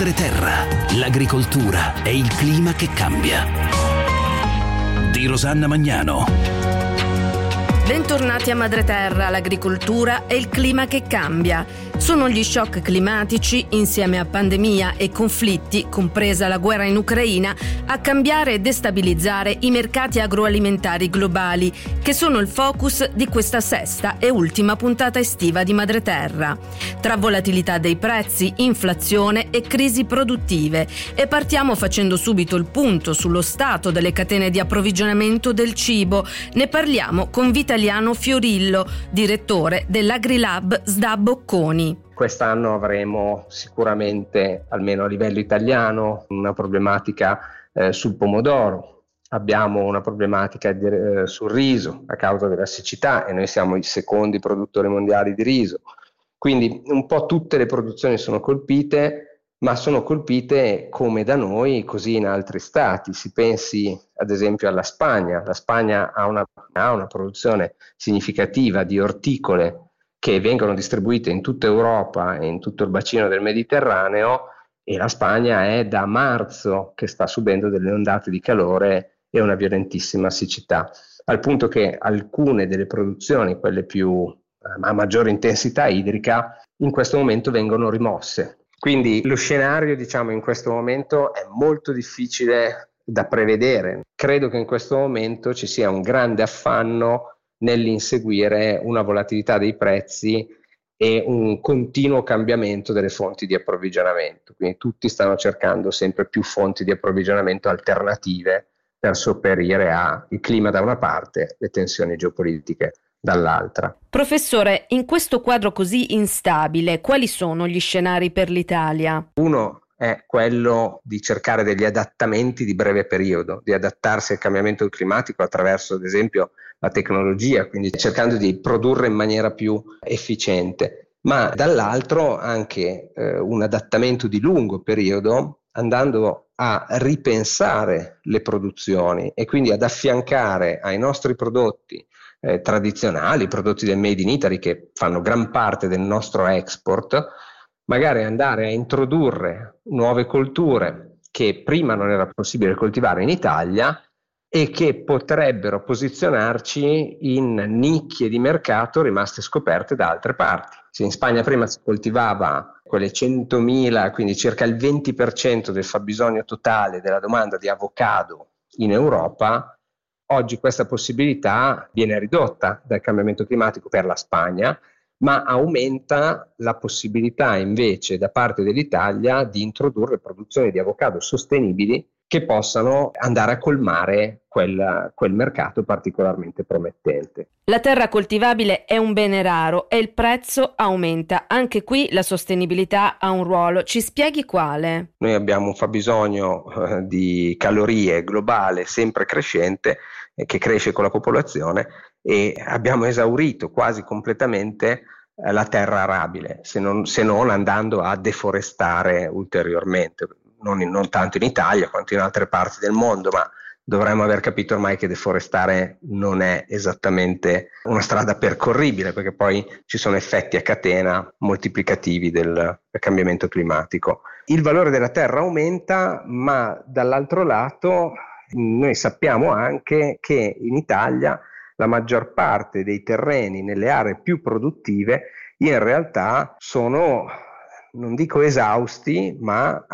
Madreterra, l'agricoltura e il clima che cambia. Di Rosanna Magnano. Bentornati a Madreterra, l'agricoltura e il clima che cambia. Sono gli shock climatici, insieme a pandemia e conflitti, compresa la guerra in Ucraina, a cambiare e destabilizzare i mercati agroalimentari globali, che sono il focus di questa sesta e ultima puntata estiva di Madreterra. Tra volatilità dei prezzi, inflazione e crisi produttive. E partiamo facendo subito il punto sullo stato delle catene di approvvigionamento del cibo. Ne parliamo con Vitaliano Fiorillo, direttore dell'Agrilab SDA Bocconi. Quest'anno avremo sicuramente, almeno a livello italiano, una problematica sul pomodoro. Abbiamo una problematica sul riso a causa della siccità e noi siamo i secondi produttori mondiali di riso. Quindi un po' tutte le produzioni sono colpite, ma sono colpite come da noi, così in altri stati. Si pensi ad esempio alla Spagna. La Spagna ha una produzione significativa di orticole che vengono distribuite in tutta Europa e in tutto il bacino del Mediterraneo, e la Spagna è da marzo che sta subendo delle ondate di calore e una violentissima siccità, al punto che alcune delle produzioni, quelle più a maggiore intensità idrica, in questo momento vengono rimosse. Quindi lo scenario, in questo momento è molto difficile da prevedere. Credo che in questo momento ci sia un grande affanno nell'inseguire una volatilità dei prezzi e un continuo cambiamento delle fonti di approvvigionamento. Quindi tutti stanno cercando sempre più fonti di approvvigionamento alternative per sopperire al clima da una parte, le tensioni geopolitiche dall'altra. Professore, in questo quadro così instabile, quali sono gli scenari per l'Italia? Uno è quello di cercare degli adattamenti di breve periodo, di adattarsi al cambiamento climatico attraverso, ad esempio, la tecnologia, quindi cercando di produrre in maniera più efficiente, ma dall'altro anche un adattamento di lungo periodo, andando a ripensare le produzioni e quindi ad affiancare ai nostri prodotti tradizionali, prodotti del Made in Italy che fanno gran parte del nostro export, magari andare a introdurre nuove colture che prima non era possibile coltivare in Italia e che potrebbero posizionarci in nicchie di mercato rimaste scoperte da altre parti. Se in Spagna prima si coltivava quelle 100.000, quindi circa il 20% del fabbisogno totale della domanda di avocado in Europa, oggi questa possibilità viene ridotta dal cambiamento climatico per la Spagna, ma aumenta la possibilità invece da parte dell'Italia di introdurre produzioni di avocado sostenibili che possano andare a colmare quel mercato particolarmente promettente. La terra coltivabile è un bene raro e il prezzo aumenta. Anche qui la sostenibilità ha un ruolo. Ci spieghi quale? Noi abbiamo un fabbisogno di calorie globale sempre crescente, che cresce con la popolazione, e abbiamo esaurito quasi completamente la terra arabile, se non andando a deforestare ulteriormente. Non tanto in Italia quanto in altre parti del mondo, ma dovremmo aver capito ormai che deforestare non è esattamente una strada percorribile, perché poi ci sono effetti a catena moltiplicativi del cambiamento climatico. Il valore della terra aumenta, ma dall'altro lato noi sappiamo anche che in Italia la maggior parte dei terreni nelle aree più produttive in realtà sono, non dico esausti, ma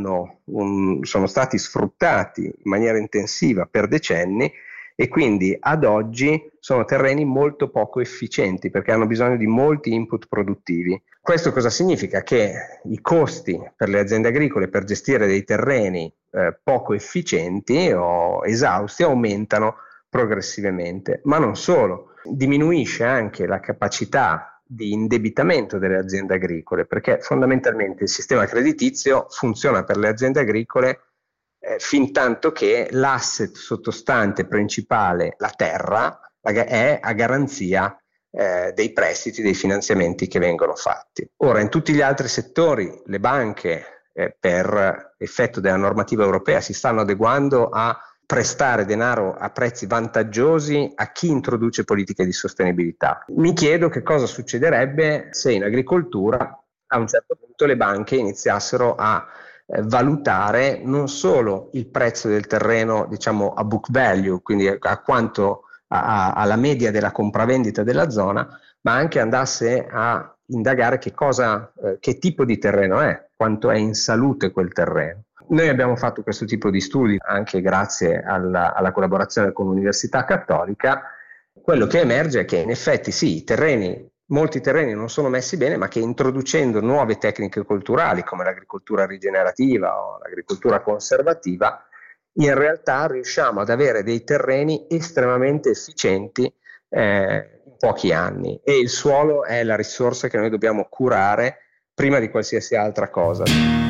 sono stati sfruttati in maniera intensiva per decenni, e quindi ad oggi sono terreni molto poco efficienti perché hanno bisogno di molti input produttivi. Questo cosa significa? Che i costi per le aziende agricole per gestire dei terreni poco efficienti o esausti aumentano progressivamente, ma non solo, diminuisce anche la capacità di indebitamento delle aziende agricole, perché fondamentalmente il sistema creditizio funziona per le aziende agricole fin tanto che l'asset sottostante principale, la terra, è a garanzia dei prestiti, dei finanziamenti che vengono fatti. Ora, in tutti gli altri settori le banche per effetto della normativa europea si stanno adeguando a prestare denaro a prezzi vantaggiosi a chi introduce politiche di sostenibilità. Mi chiedo che cosa succederebbe se in agricoltura a un certo punto le banche iniziassero a valutare non solo il prezzo del terreno, diciamo a book value, quindi a quanto alla media della compravendita della zona, ma anche andasse a indagare che tipo di terreno è, quanto è in salute quel terreno. Noi abbiamo fatto questo tipo di studi anche grazie alla collaborazione con l'Università Cattolica. Quello che emerge è che in effetti sì, molti terreni non sono messi bene, ma che introducendo nuove tecniche culturali come l'agricoltura rigenerativa o l'agricoltura conservativa, in realtà riusciamo ad avere dei terreni estremamente efficienti in pochi anni, e il suolo è la risorsa che noi dobbiamo curare prima di qualsiasi altra cosa.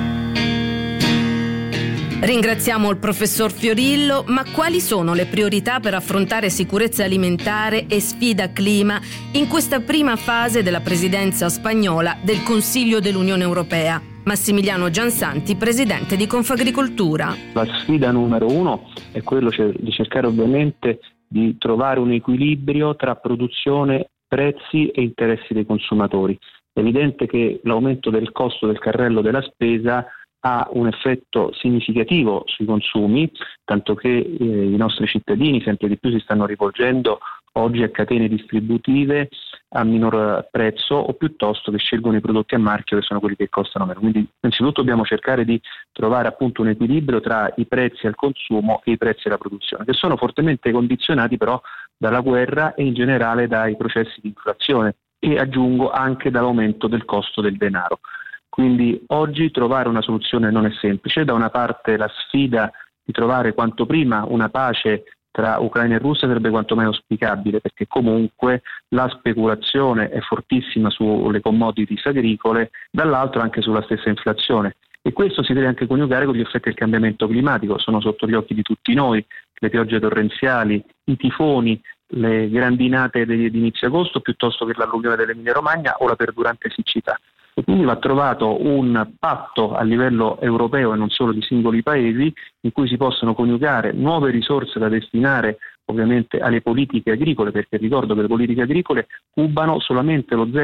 Ringraziamo il professor Fiorillo, ma quali sono le priorità per affrontare sicurezza alimentare e sfida clima in questa prima fase della presidenza spagnola del Consiglio dell'Unione Europea? Massimiliano Giansanti, presidente di Confagricoltura. La sfida numero 1 è quello di cercare ovviamente di trovare un equilibrio tra produzione, prezzi e interessi dei consumatori. È evidente che l'aumento del costo del carrello della spesa ha un effetto significativo sui consumi, tanto che i nostri cittadini sempre di più si stanno rivolgendo oggi a catene distributive a minor prezzo, o piuttosto che scelgono i prodotti a marchio che sono quelli che costano meno. Quindi innanzitutto dobbiamo cercare di trovare appunto un equilibrio tra i prezzi al consumo e i prezzi alla produzione, che sono fortemente condizionati però dalla guerra e in generale dai processi di inflazione, e aggiungo anche dall'aumento del costo del denaro. Quindi oggi trovare una soluzione non è semplice. Da una parte la sfida di trovare quanto prima una pace tra Ucraina e Russia sarebbe quanto meno auspicabile, perché comunque la speculazione è fortissima sulle commodities agricole, dall'altro anche sulla stessa inflazione. E questo si deve anche coniugare con gli effetti del cambiamento climatico, sono sotto gli occhi di tutti noi, le piogge torrenziali, i tifoni, le grandinate di inizio agosto, piuttosto che l'alluvione dell'Emilia Romagna o la perdurante siccità. E quindi va trovato un patto a livello europeo e non solo di singoli paesi, in cui si possono coniugare nuove risorse da destinare ovviamente alle politiche agricole, perché ricordo che le politiche agricole cubano solamente lo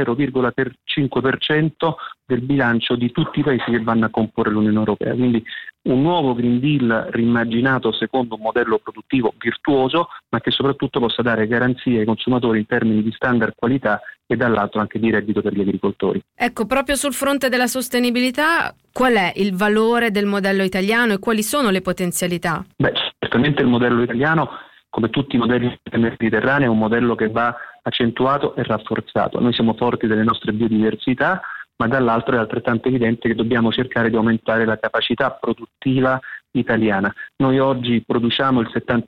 0,5% del bilancio di tutti i paesi che vanno a comporre l'Unione Europea. Quindi un nuovo Green Deal rimmaginato secondo un modello produttivo virtuoso, ma che soprattutto possa dare garanzie ai consumatori in termini di standard qualità e dall'altro anche di reddito per gli agricoltori. Ecco, proprio sul fronte della sostenibilità, qual è il valore del modello italiano e quali sono le potenzialità? Certamente il modello italiano, come tutti i modelli mediterranei, è un modello che va accentuato e rafforzato. Noi siamo forti delle nostre biodiversità, ma dall'altro è altrettanto evidente che dobbiamo cercare di aumentare la capacità produttiva italiana. Noi oggi produciamo il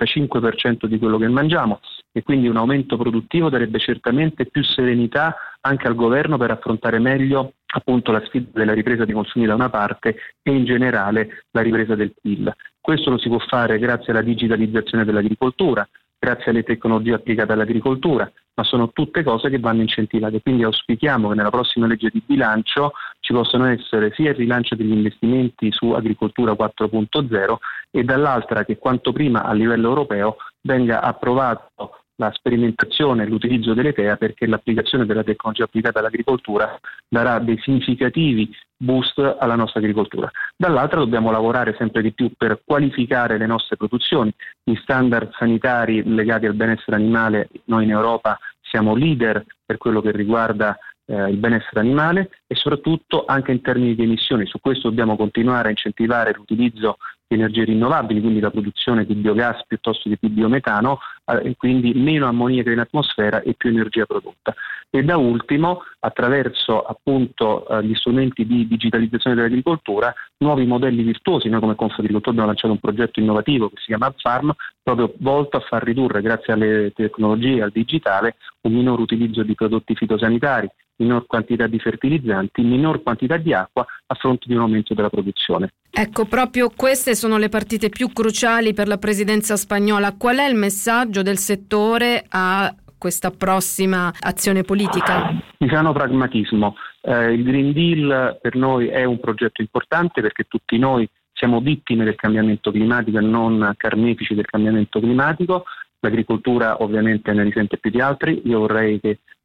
75% di quello che mangiamo, e quindi un aumento produttivo darebbe certamente più serenità anche al governo per affrontare meglio appunto la sfida della ripresa dei consumi da una parte e in generale la ripresa del PIL. Questo lo si può fare grazie alla digitalizzazione dell'agricoltura, grazie alle tecnologie applicate all'agricoltura, ma sono tutte cose che vanno incentivate. Quindi auspichiamo che nella prossima legge di bilancio ci possano essere sia il rilancio degli investimenti su agricoltura 4.0 e dall'altra che quanto prima a livello europeo venga approvato la sperimentazione e l'utilizzo dell'ETEA, perché l'applicazione della tecnologia applicata all'agricoltura darà dei significativi boost alla nostra agricoltura. Dall'altra dobbiamo lavorare sempre di più per qualificare le nostre produzioni. Gli standard sanitari legati al benessere animale, noi in Europa siamo leader per quello che riguarda il benessere animale, e soprattutto anche in termini di emissioni. Su questo dobbiamo continuare a incentivare l'utilizzo di energie rinnovabili, quindi la produzione di biogas piuttosto che di biometano, quindi meno ammoniaca in atmosfera e più energia prodotta. E da ultimo, attraverso appunto gli strumenti di digitalizzazione dell'agricoltura, nuovi modelli virtuosi. Noi come Confagricoltura abbiamo lanciato un progetto innovativo che si chiama UpFarm, proprio volto a far ridurre, grazie alle tecnologie e al digitale, un minor utilizzo di prodotti fitosanitari, minor quantità di fertilizzanti, minor quantità di acqua a fronte di un aumento della produzione. Ecco, proprio queste sono le partite più cruciali per la presidenza spagnola. Qual è il messaggio del settore a questa prossima azione politica? Di sano pragmatismo. Il Green Deal per noi è un progetto importante, perché tutti noi siamo vittime del cambiamento climatico e non carnefici del cambiamento climatico. L'agricoltura ovviamente ne risente più di altri. Io vorrei che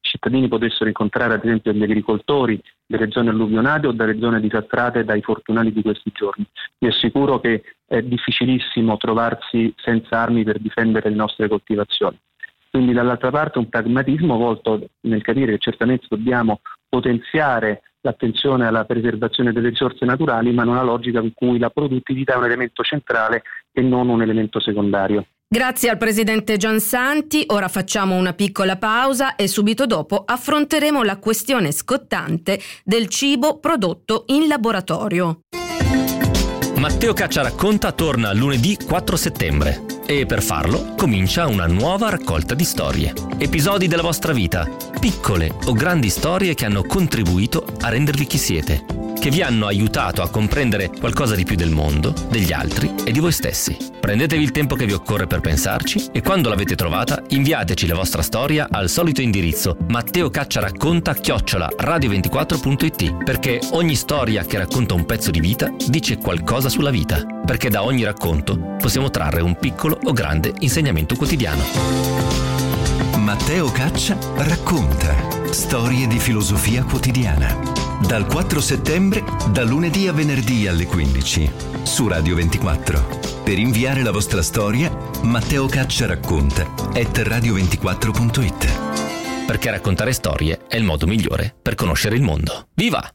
cittadini potessero incontrare ad esempio gli agricoltori delle zone alluvionate o dalle zone disastrate dai fortunati di questi giorni. Vi assicuro che è difficilissimo trovarsi senza armi per difendere le nostre coltivazioni. Quindi dall'altra parte un pragmatismo volto nel capire che certamente dobbiamo potenziare l'attenzione alla preservazione delle risorse naturali, ma in una logica in cui la produttività è un elemento centrale e non un elemento secondario. Grazie al presidente Giansanti, ora facciamo una piccola pausa e subito dopo affronteremo la questione scottante del cibo prodotto in laboratorio. Matteo Caccia Racconta torna lunedì 4 settembre e per farlo comincia una nuova raccolta di storie. Episodi della vostra vita, piccole o grandi storie che hanno contribuito a rendervi chi siete, che vi hanno aiutato a comprendere qualcosa di più del mondo, degli altri e di voi stessi. Prendetevi il tempo che vi occorre per pensarci e quando l'avete trovata inviateci la vostra storia al solito indirizzo matteocacciaracconta@radio24.it, perché ogni storia che racconta un pezzo di vita dice qualcosa sulla vita, perché da ogni racconto possiamo trarre un piccolo o grande insegnamento quotidiano. Matteo Caccia racconta storie di filosofia quotidiana. Dal 4 settembre, da lunedì a venerdì alle 15, su Radio 24. Per inviare la vostra storia, Matteo Caccia racconta @radio24.it. Perché raccontare storie è il modo migliore per conoscere il mondo. Viva!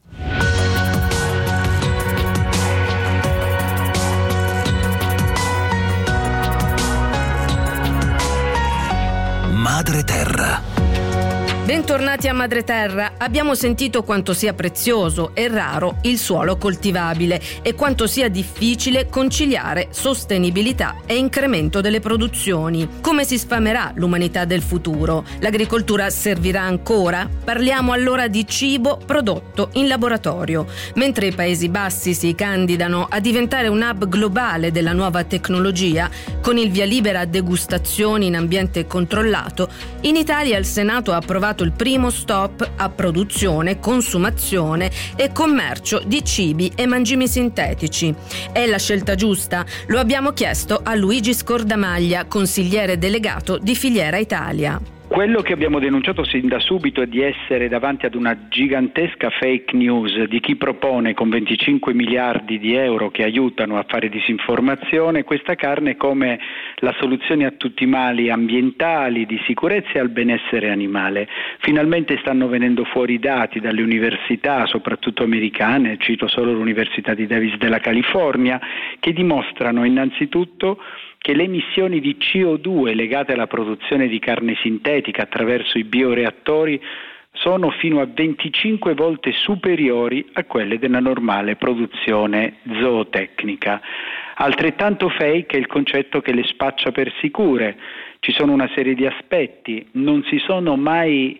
Madre Terra. Bentornati a Madre Terra. Abbiamo sentito quanto sia prezioso e raro il suolo coltivabile e quanto sia difficile conciliare sostenibilità e incremento delle produzioni. Come si sfamerà l'umanità del futuro? L'agricoltura servirà ancora? Parliamo allora di cibo prodotto in laboratorio. Mentre i Paesi Bassi si candidano a diventare un hub globale della nuova tecnologia, con il via libera a degustazioni in ambiente controllato, in Italia il Senato ha approvato il primo stop a produzione, consumazione e commercio di cibi e mangimi sintetici. È la scelta giusta? Lo abbiamo chiesto a Luigi Scordamaglia, consigliere delegato di Filiera Italia. Quello che abbiamo denunciato sin da subito è di essere davanti ad una gigantesca fake news di chi propone con 25 miliardi di euro che aiutano a fare disinformazione questa carne come la soluzione a tutti i mali ambientali, di sicurezza e al benessere animale. Finalmente stanno venendo fuori dati dalle università, soprattutto americane, cito solo l'Università di Davis della California, che dimostrano innanzitutto che le emissioni di CO2 legate alla produzione di carne sintetica attraverso i bioreattori sono fino a 25 volte superiori a quelle della normale produzione zootecnica. Altrettanto fake è il concetto che le spaccia per sicure. Ci sono una serie di aspetti, non si sono mai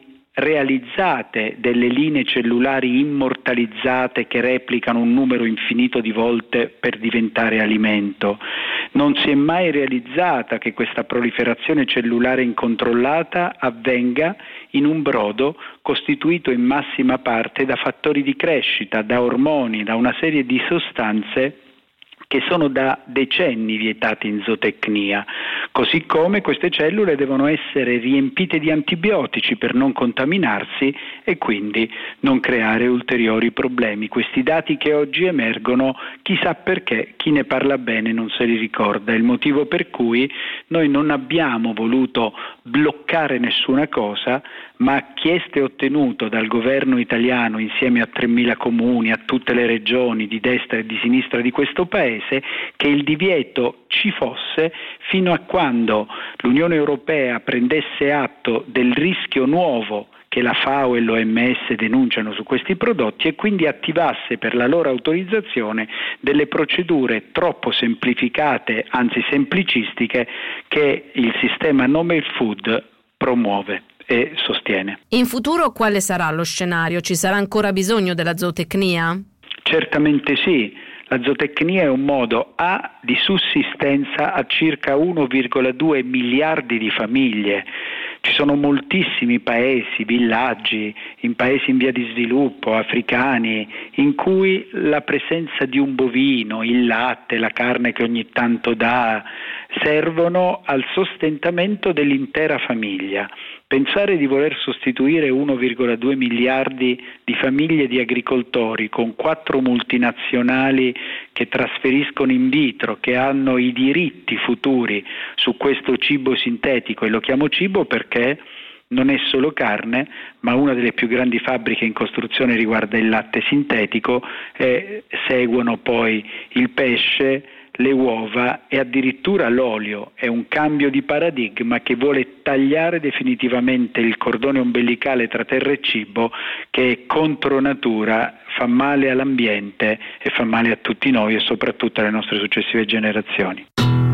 realizzate delle linee cellulari immortalizzate che replicano un numero infinito di volte per diventare alimento. Non si è mai realizzata che questa proliferazione cellulare incontrollata avvenga in un brodo costituito in massima parte da fattori di crescita, da ormoni, da una serie di sostanze che sono da decenni vietati in zootecnia, così come queste cellule devono essere riempite di antibiotici per non contaminarsi e quindi non creare ulteriori problemi. Questi dati che oggi emergono, chissà perché, chi ne parla bene non se li ricorda, il motivo per cui noi non abbiamo voluto bloccare nessuna cosa, ma ha chiesto e ottenuto dal governo italiano, insieme a 3.000 comuni, a tutte le regioni di destra e di sinistra di questo paese, che il divieto ci fosse fino a quando l'Unione Europea prendesse atto del rischio nuovo che la FAO e l'OMS denunciano su questi prodotti e quindi attivasse per la loro autorizzazione delle procedure troppo semplificate, anzi semplicistiche, che il sistema Novel Food promuove e sostiene. In futuro quale sarà lo scenario? Ci sarà ancora bisogno della zootecnia? Certamente sì. La zootecnia è un modo di sussistenza a circa 1,2 miliardi di famiglie. Ci sono moltissimi paesi, villaggi, in paesi in via di sviluppo, africani, in cui la presenza di un bovino, il latte, la carne che ogni tanto dà, servono al sostentamento dell'intera famiglia. Pensare di voler sostituire 1,2 miliardi di famiglie di agricoltori con 4 multinazionali che trasferiscono in vitro, che hanno i diritti futuri su questo cibo sintetico, e lo chiamo cibo perché non è solo carne, ma una delle più grandi fabbriche in costruzione riguarda il latte sintetico, e seguono poi il pesce, le uova e addirittura l'olio. È un cambio di paradigma che vuole tagliare definitivamente il cordone ombelicale tra terra e cibo, che è contro natura, fa male all'ambiente e fa male a tutti noi e soprattutto alle nostre successive generazioni.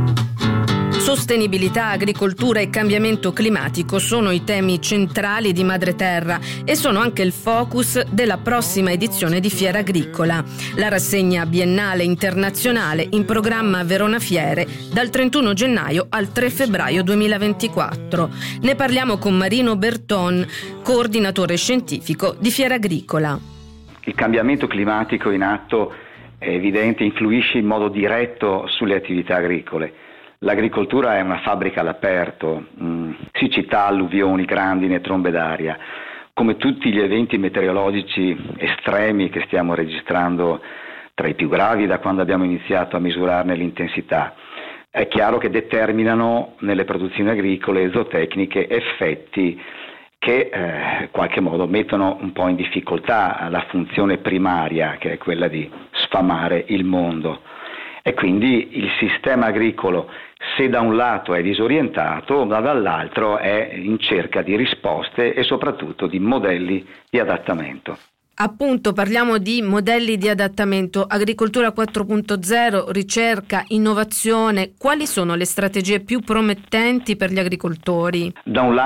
Sostenibilità, agricoltura e cambiamento climatico sono i temi centrali di Madreterra e sono anche il focus della prossima edizione di Fiera Agricola, la rassegna biennale internazionale in programma a Verona Fiere dal 31 gennaio al 3 febbraio 2024. Ne parliamo con Marino Berton, coordinatore scientifico di Fiera Agricola. Il cambiamento climatico in atto è evidente, influisce in modo diretto sulle attività agricole. L'agricoltura è una fabbrica all'aperto, siccità, alluvioni, grandine, trombe d'aria. Come tutti gli eventi meteorologici estremi che stiamo registrando, tra i più gravi da quando abbiamo iniziato a misurarne l'intensità, è chiaro che determinano nelle produzioni agricole e zootecniche effetti che in qualche modo mettono un po' in difficoltà la funzione primaria, che è quella di sfamare il mondo. E quindi il sistema agricolo, se da un lato è disorientato, ma dall'altro è in cerca di risposte e soprattutto di modelli di adattamento. Appunto, parliamo di modelli di adattamento, agricoltura 4.0, ricerca, innovazione. Quali sono le strategie più promettenti per gli agricoltori? Da un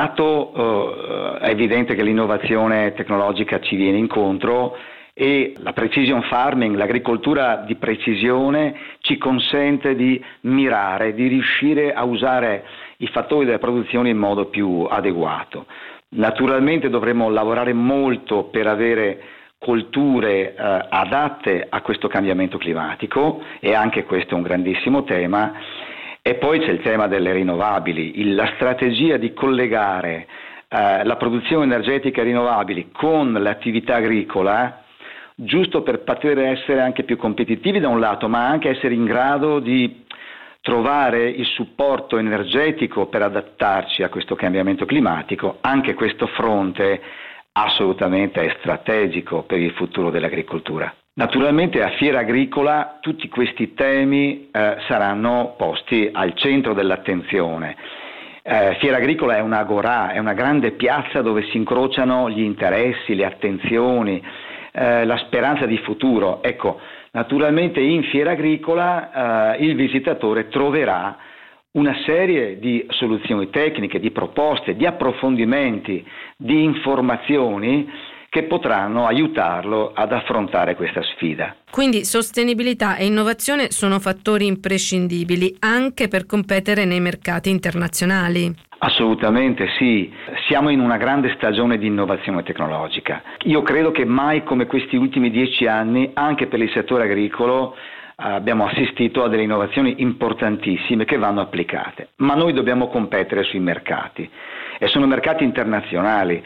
lato è evidente che l'innovazione tecnologica ci viene incontro e la precision farming, l'agricoltura di precisione, ci consente di mirare, di riuscire a usare i fattori della produzione in modo più adeguato. Naturalmente dovremo lavorare molto per avere colture adatte a questo cambiamento climatico, e anche questo è un grandissimo tema. E poi c'è il tema delle rinnovabili, la strategia di collegare la produzione energetica rinnovabili con l'attività agricola, giusto per poter essere anche più competitivi da un lato, ma anche essere in grado di trovare il supporto energetico per adattarci a questo cambiamento climatico. Anche questo fronte assolutamente è strategico per il futuro dell'agricoltura. Naturalmente a Fiera Agricola tutti questi temi saranno posti al centro dell'attenzione. Fiera Agricola è un'agorà, è una grande piazza dove si incrociano gli interessi, le attenzioni, la speranza di futuro. Ecco, naturalmente in Fiera Agricola il visitatore troverà una serie di soluzioni tecniche, di proposte, di approfondimenti, di informazioni che potranno aiutarlo ad affrontare questa sfida. Quindi sostenibilità e innovazione sono fattori imprescindibili anche per competere nei mercati internazionali. Assolutamente sì, siamo in una grande stagione di innovazione tecnologica. Io credo che mai come questi ultimi 10 anni, anche per il settore agricolo, abbiamo assistito a delle innovazioni importantissime che vanno applicate, ma noi dobbiamo competere sui mercati e sono mercati internazionali.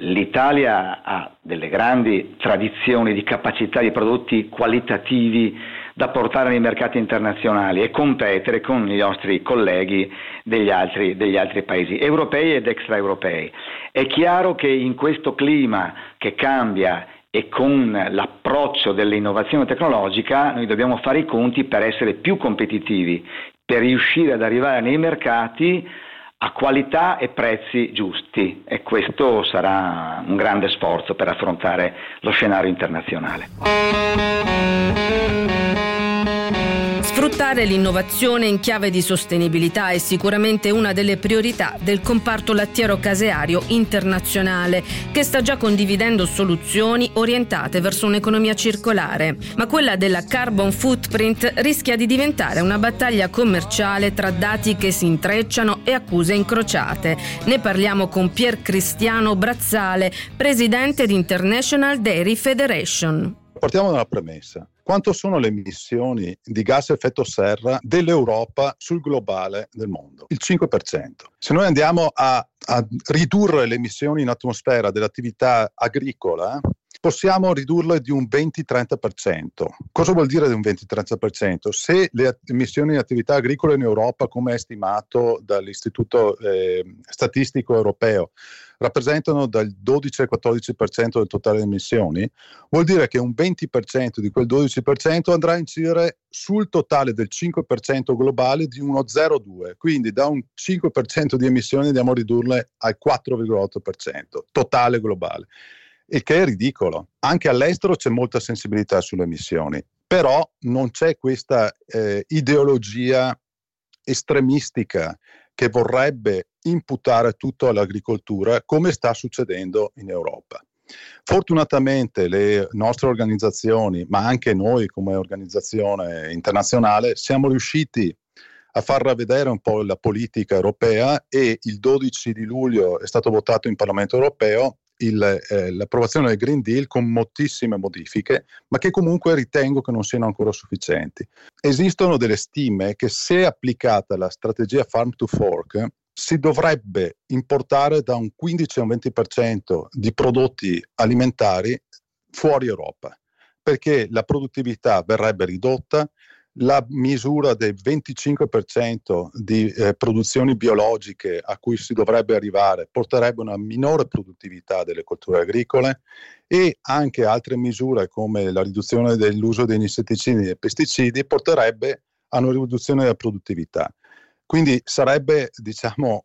L'Italia ha delle grandi tradizioni di capacità di prodotti qualitativi da portare nei mercati internazionali e competere con i nostri colleghi degli altri paesi europei ed extraeuropei. È chiaro che in questo clima che cambia e con l'approccio dell'innovazione tecnologica noi dobbiamo fare i conti per essere più competitivi, per riuscire ad arrivare nei mercati a qualità e prezzi giusti, e questo sarà un grande sforzo per affrontare lo scenario internazionale. Sfruttare l'innovazione in chiave di sostenibilità è sicuramente una delle priorità del comparto lattiero-caseario internazionale, che sta già condividendo soluzioni orientate verso un'economia circolare. Ma quella della carbon footprint rischia di diventare una battaglia commerciale tra dati che si intrecciano e accuse incrociate. Ne parliamo con Pier Cristiano Brazzale, presidente di International Dairy Federation. Partiamo dalla premessa. quanto sono le emissioni di gas a effetto serra dell'Europa sul globale del mondo? Il 5%. Se noi andiamo a ridurre le emissioni in atmosfera dell'attività agricola, possiamo ridurle di un 20-30%. Cosa vuol dire di un 20-30%? Se le emissioni in attività agricole in Europa, come è stimato dall'Istituto Statistico Europeo, rappresentano dal 12 al 14% del totale di emissioni, vuol dire che un 20% di quel 12% andrà a incidere sul totale del 5% globale di uno 0,2%. Quindi da un 5% di emissioni andiamo a ridurle al 4,8% totale globale. Il che è ridicolo. Anche all'estero c'è molta sensibilità sulle emissioni, però non c'è questa ideologia estremistica che vorrebbe imputare tutto all'agricoltura, come sta succedendo in Europa. Fortunatamente le nostre organizzazioni, ma anche noi come organizzazione internazionale, siamo riusciti a far rivedere un po' la politica europea, e il 12 di luglio è stato votato in Parlamento europeo l'approvazione del Green Deal con moltissime modifiche, ma che comunque ritengo che non siano ancora sufficienti. Esistono delle stime che, se applicata la strategia Farm to Fork, si dovrebbe importare da un 15 a un 20% di prodotti alimentari fuori Europa, perché la produttività verrebbe ridotta, la misura del 25% di produzioni biologiche a cui si dovrebbe arrivare porterebbe una minore produttività delle colture agricole, e anche altre misure come la riduzione dell'uso degli insetticidi e pesticidi porterebbe a una riduzione della produttività. Quindi sarebbe, diciamo,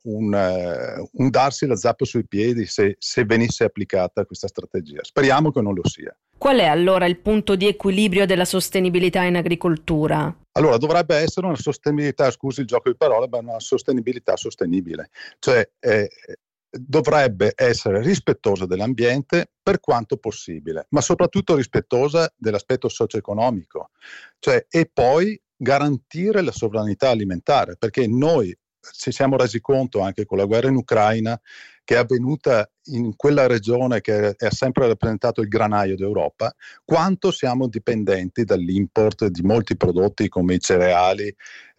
un darsi la zappa sui piedi se venisse applicata questa strategia. Speriamo che non lo sia. Qual è allora il punto di equilibrio della sostenibilità in agricoltura? Allora, dovrebbe essere una sostenibilità, scusi il gioco di parole, ma una sostenibilità sostenibile. Cioè, dovrebbe essere rispettosa dell'ambiente per quanto possibile, ma soprattutto rispettosa dell'aspetto socio-economico. Cioè, e poi garantire la sovranità alimentare, perché noi ci siamo resi conto anche con la guerra in Ucraina, che è avvenuta in quella regione che ha sempre rappresentato il granaio d'Europa, quanto siamo dipendenti dall'import di molti prodotti come i cereali,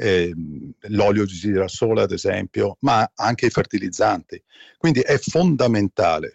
l'olio di girasole ad esempio, ma anche i fertilizzanti. Quindi è fondamentale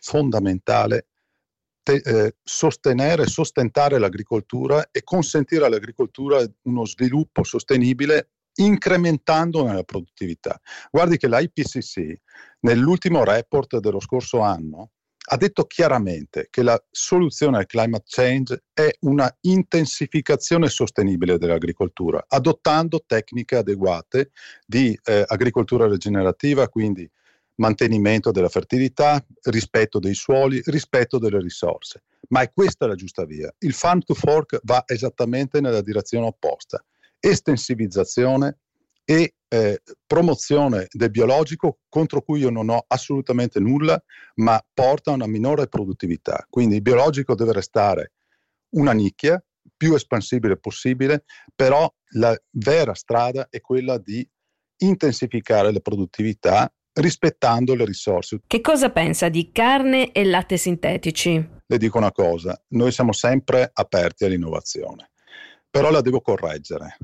sostenere e sostentare l'agricoltura e consentire all'agricoltura uno sviluppo sostenibile, incrementando la produttività. Guardi che l'IPCC nell'ultimo report dello scorso anno ha detto chiaramente che la soluzione al climate change è una intensificazione sostenibile dell'agricoltura, adottando tecniche adeguate di agricoltura rigenerativa, quindi mantenimento della fertilità, rispetto dei suoli, rispetto delle risorse. Ma è questa la giusta via. Il Farm to Fork va esattamente nella direzione opposta. Estensivizzazione e promozione del biologico, contro cui io non ho assolutamente nulla, ma porta a una minore produttività. Quindi il biologico deve restare una nicchia, più espansibile possibile, però la vera strada è quella di intensificare la produttività rispettando le risorse. Che cosa pensa di carne e latte sintetici? Le dico una cosa, noi siamo sempre aperti all'innovazione, però la devo correggere.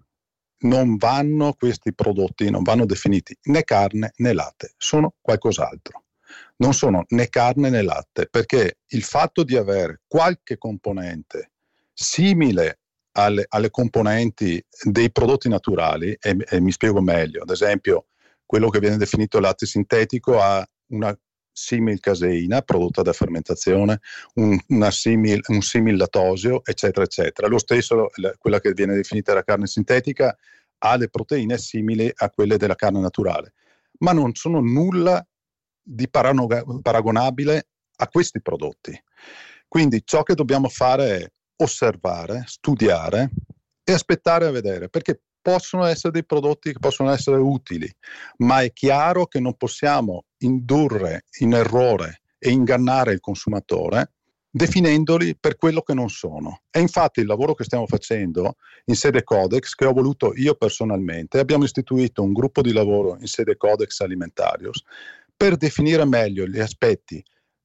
Questi prodotti non vanno definiti né carne né latte, sono qualcos'altro. Non sono né carne né latte, perché il fatto di avere qualche componente simile alle componenti dei prodotti naturali, e mi spiego meglio, ad esempio quello che viene definito latte sintetico ha una simil caseina prodotta da fermentazione, un simil latosio, eccetera, eccetera. Lo stesso, quella che viene definita la carne sintetica, ha le proteine simili a quelle della carne naturale, ma non sono nulla di paragonabile a questi prodotti. Quindi ciò che dobbiamo fare è osservare, studiare e aspettare a vedere, perché possono essere dei prodotti che possono essere utili, ma è chiaro che non possiamo indurre in errore e ingannare il consumatore definendoli per quello che non sono. E infatti il lavoro che stiamo facendo in sede Codex, che ho voluto io personalmente, abbiamo istituito un gruppo di lavoro in sede Codex Alimentarius per definire meglio gli aspetti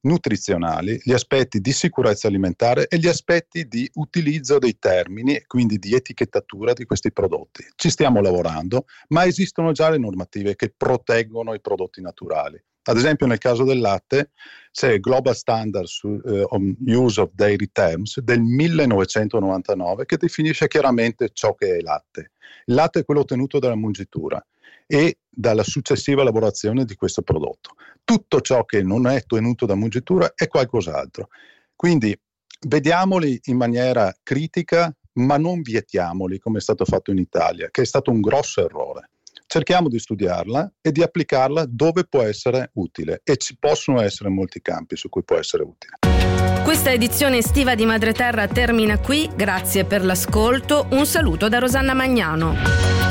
nutrizionali, gli aspetti di sicurezza alimentare e gli aspetti di utilizzo dei termini e quindi di etichettatura di questi prodotti. Ci stiamo lavorando, ma esistono già le normative che proteggono i prodotti naturali. Ad esempio nel caso del latte c'è il Global Standard on Use of Dairy Terms del 1999 che definisce chiaramente ciò che è latte. Il latte è quello ottenuto dalla mungitura e dalla successiva lavorazione di questo prodotto. Tutto ciò che non è ottenuto da mungitura è qualcos'altro. Quindi vediamoli in maniera critica, ma non vietiamoli come è stato fatto in Italia, che è stato un grosso errore. Cerchiamo di studiarla e di applicarla dove può essere utile, e ci possono essere molti campi su cui può essere utile. Questa edizione estiva di Madreterra termina qui, grazie per l'ascolto, un saluto da Rosanna Magnano.